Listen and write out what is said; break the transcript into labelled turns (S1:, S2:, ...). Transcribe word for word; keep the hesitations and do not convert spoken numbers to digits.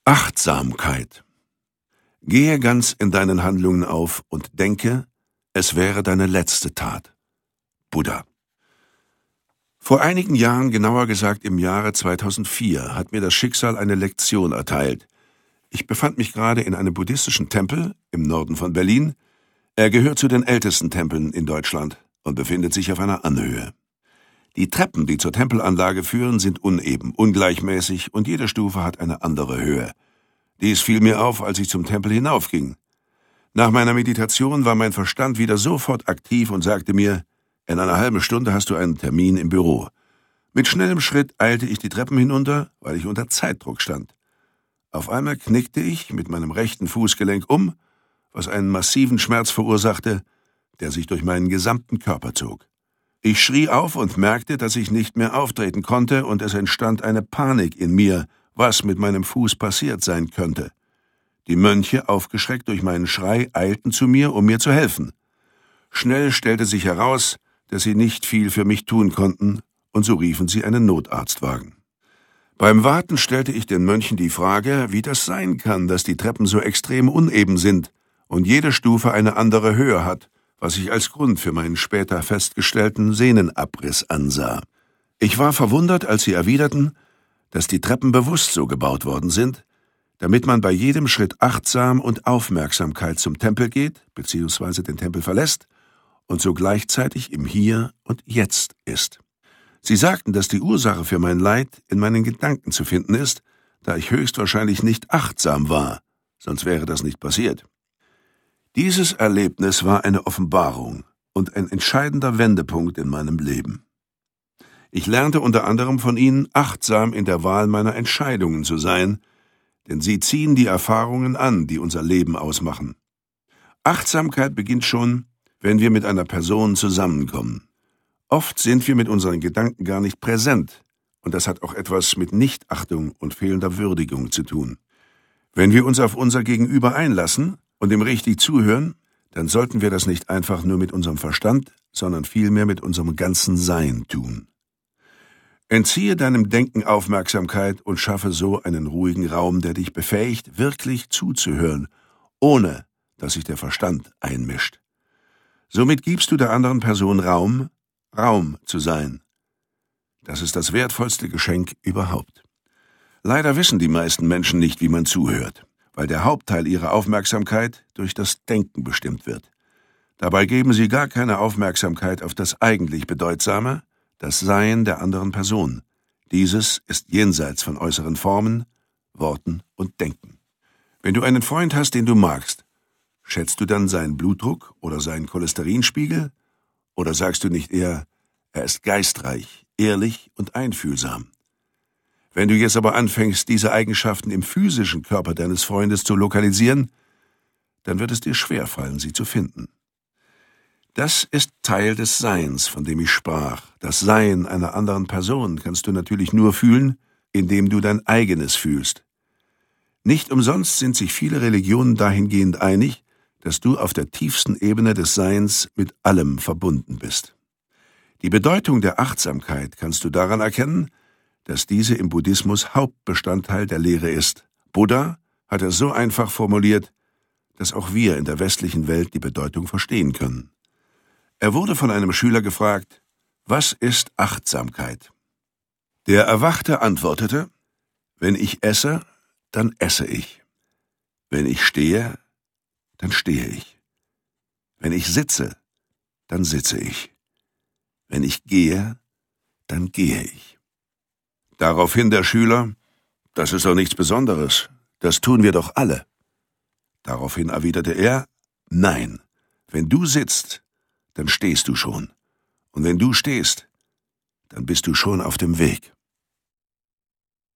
S1: Achtsamkeit. Gehe ganz in deinen Handlungen auf und denke, es wäre deine letzte Tat. Buddha. Vor einigen Jahren, genauer gesagt im Jahre zweitausendvier, hat mir das Schicksal eine Lektion erteilt. Ich befand mich gerade in einem buddhistischen Tempel im Norden von Berlin. Er gehört zu den ältesten Tempeln in Deutschland und befindet sich auf einer Anhöhe. Die Treppen, die zur Tempelanlage führen, sind uneben, ungleichmäßig und jede Stufe hat eine andere Höhe. Dies fiel mir auf, als ich zum Tempel hinaufging. Nach meiner Meditation war mein Verstand wieder sofort aktiv und sagte mir, in einer halben Stunde hast du einen Termin im Büro. Mit schnellem Schritt eilte ich die Treppen hinunter, weil ich unter Zeitdruck stand. Auf einmal knickte ich mit meinem rechten Fußgelenk um, was einen massiven Schmerz verursachte, der sich durch meinen gesamten Körper zog. Ich schrie auf und merkte, dass ich nicht mehr auftreten konnte, und es entstand eine Panik in mir, was mit meinem Fuß passiert sein könnte. Die Mönche, aufgeschreckt durch meinen Schrei, eilten zu mir, um mir zu helfen. Schnell stellte sich heraus, dass sie nicht viel für mich tun konnten, und so riefen sie einen Notarztwagen. Beim Warten stellte ich den Mönchen die Frage, wie das sein kann, dass die Treppen so extrem uneben sind und jede Stufe eine andere Höhe hat, was ich als Grund für meinen später festgestellten Sehnenabriss ansah. Ich war verwundert, als sie erwiderten, dass die Treppen bewusst so gebaut worden sind, damit man bei jedem Schritt achtsam und Aufmerksamkeit zum Tempel geht bzw. den Tempel verlässt und so gleichzeitig im Hier und Jetzt ist. Sie sagten, dass die Ursache für mein Leid in meinen Gedanken zu finden ist, da ich höchstwahrscheinlich nicht achtsam war, sonst wäre das nicht passiert. Dieses Erlebnis war eine Offenbarung und ein entscheidender Wendepunkt in meinem Leben. Ich lernte unter anderem von ihnen, achtsam in der Wahl meiner Entscheidungen zu sein, denn sie ziehen die Erfahrungen an, die unser Leben ausmachen. Achtsamkeit beginnt schon, wenn wir mit einer Person zusammenkommen. Oft sind wir mit unseren Gedanken gar nicht präsent, und das hat auch etwas mit Nichtachtung und fehlender Würdigung zu tun. Wenn wir uns auf unser Gegenüber einlassen und ihm richtig zuhören, dann sollten wir das nicht einfach nur mit unserem Verstand, sondern vielmehr mit unserem ganzen Sein tun. Entziehe deinem Denken Aufmerksamkeit und schaffe so einen ruhigen Raum, der dich befähigt, wirklich zuzuhören, ohne dass sich der Verstand einmischt. Somit gibst du der anderen Person Raum, Raum zu sein. Das ist das wertvollste Geschenk überhaupt. Leider wissen die meisten Menschen nicht, wie man zuhört, weil der Hauptteil ihrer Aufmerksamkeit durch das Denken bestimmt wird. Dabei geben sie gar keine Aufmerksamkeit auf das eigentlich Bedeutsame, das Sein der anderen Person. Dieses ist jenseits von äußeren Formen, Worten und Denken. Wenn du einen Freund hast, den du magst, schätzt du dann seinen Blutdruck oder seinen Cholesterinspiegel? Oder sagst du nicht eher, er ist geistreich, ehrlich und einfühlsam? Wenn du jetzt aber anfängst, diese Eigenschaften im physischen Körper deines Freundes zu lokalisieren, dann wird es dir schwerfallen, sie zu finden. Das ist Teil des Seins, von dem ich sprach. Das Sein einer anderen Person kannst du natürlich nur fühlen, indem du dein eigenes fühlst. Nicht umsonst sind sich viele Religionen dahingehend einig, dass du auf der tiefsten Ebene des Seins mit allem verbunden bist. Die Bedeutung der Achtsamkeit kannst du daran erkennen, dass diese im Buddhismus Hauptbestandteil der Lehre ist. Buddha hat es so einfach formuliert, dass auch wir in der westlichen Welt die Bedeutung verstehen können. Er wurde von einem Schüler gefragt, was ist Achtsamkeit? Der Erwachte antwortete, wenn ich esse, dann esse ich. Wenn ich stehe, dann stehe ich. Wenn ich sitze, dann sitze ich. Wenn ich gehe, dann gehe ich. Daraufhin der Schüler, das ist doch nichts Besonderes, das tun wir doch alle. Daraufhin erwiderte er, nein, wenn du sitzt, dann stehst du schon. Und wenn du stehst, dann bist du schon auf dem Weg.